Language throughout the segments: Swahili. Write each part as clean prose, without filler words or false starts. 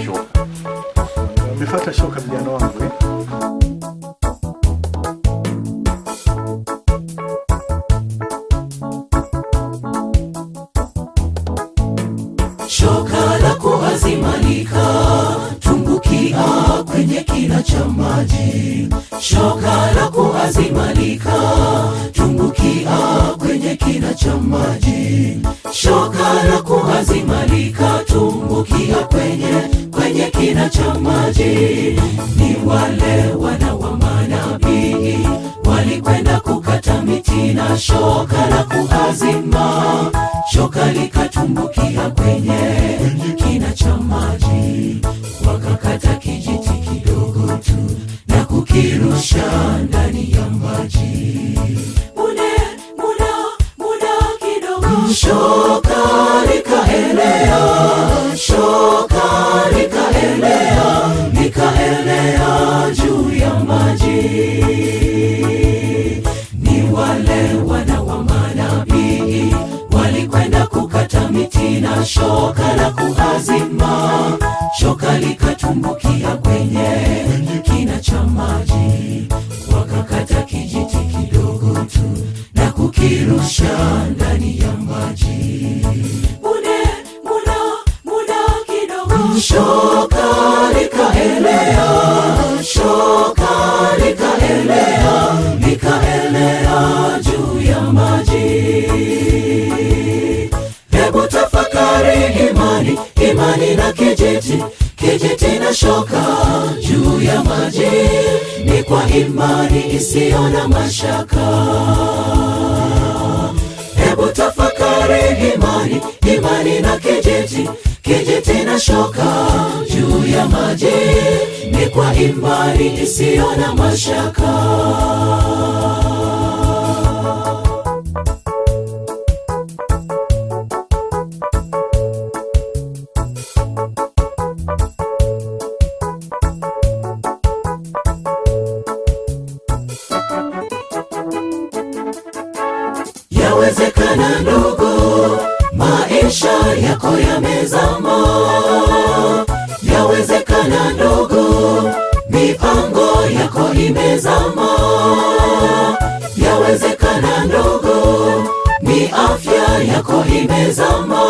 shoka. Umefuata shoka vijana wangu eh? Shoka la kuazimalika, tumbukia kwenye kina cha maji. Shoka la kuazimalika, tumbukia kwenye kina cha maji. Shoka la kuazimalika, tumbukia kwenye kina cha maji. Ni wale wana wa manabii walikwenda kukata miti na shoka la kuazima. Shoka likatumbukia kwenye kina cha maji. Wakakata kijiti kidogo tu na kukirusha ndani ya maji. Muda kidogo shoka likaelea. Shoka likaelea juu ya maji. Ni wale wana wa manabii walikwenda kukata miti na shoka la kuazima. Shoka likatumbukia kwenye kina cha maji. Wakakata kijiti kidogo tu na kukirusha ndani ya maji. Muda kidogo shoka likaelea. Shoka likaelea juu ya maji. Hebu tafakari imani na kijiti na shoka juu ya maji. Ni kwa imani isiyo na mashaka. Hebu tafakari imani na kijiti na shoka juu ya maji. Ni kwa imani isiyo na mashaka. Yawezekana ndugu, maisha yako yamezama. Yawezekana ndugu, mipango yako imezama. Yawezekana ndugu, ni afya yako imezama.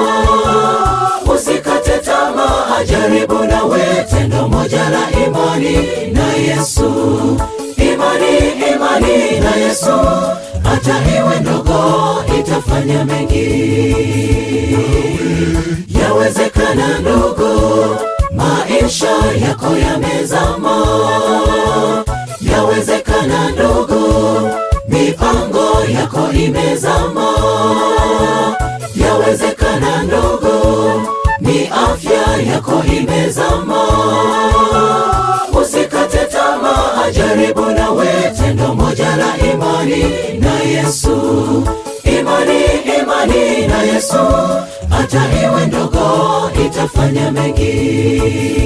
Usikate tamaa, jaribu nawe tendo moja la imani na Yesu. Imani na Yesu, hata iwe ndogo itafanya mengi. Yawezekana ndugu, maisha yako yamezama. Yawezekana ndugu, mipango yako imezama. Yawezekana ndugu, ni afya yako imezama. Usikate tamaa, jaribu nawe tendo moja la imani na Yesu. Imani na Yesu, hata iwe ndogo itafanya mengi.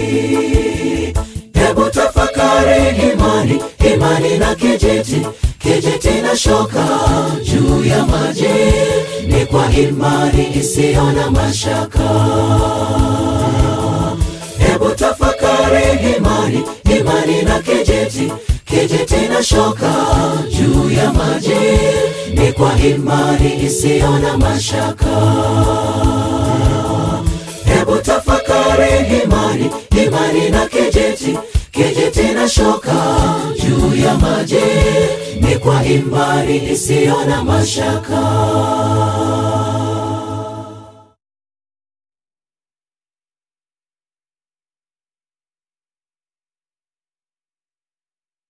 Hebu tafakari imani na kijiti na shoka juu ya maji. Ni kwa imani isiyo na mashaka. Hebu tafakari imani na kijiti na shoka juu ya maji. Ni kwa imani isiyo na mashaka. Hebu tafakari imani na kijiti na shoka juu ya maji. Ni kwa imani isiyo na mashaka.